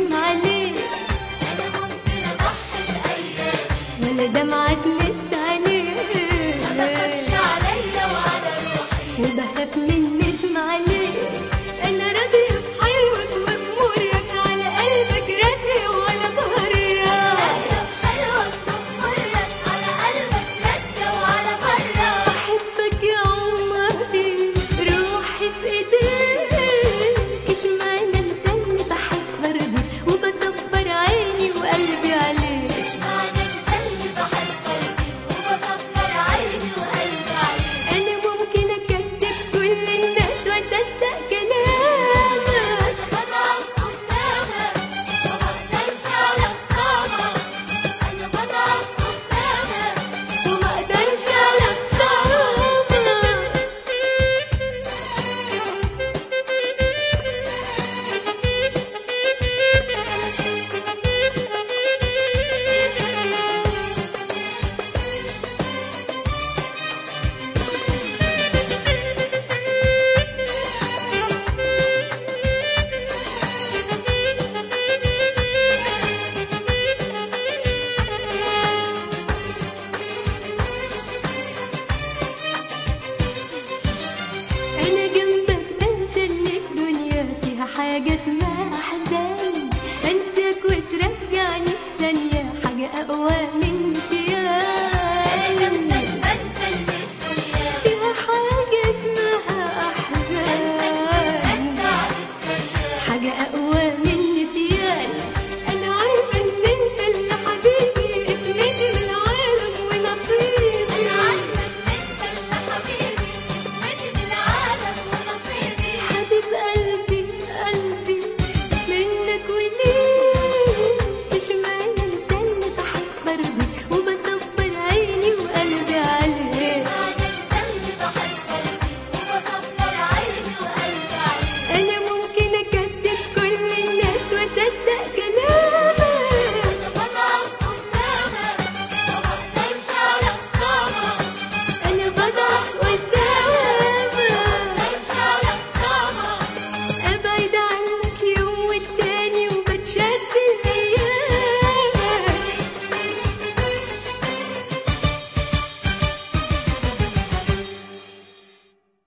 نسمع عليك. أنا ممكن أضحي بأيامي ولا دمعة تمس عليك. ما بخافش عليا وعلى روحي وبخاف من نسمع عليك. أنا راضية بحلوك وبمرك على قلبك راسي وأنا برا. راضية بحلوك وبمرك على قلبك راسية وعلى برا. بحبك يا عمري روحي في ايديك. اشمعنى انت اللي بحب برضه وبصبر عيني وقلبي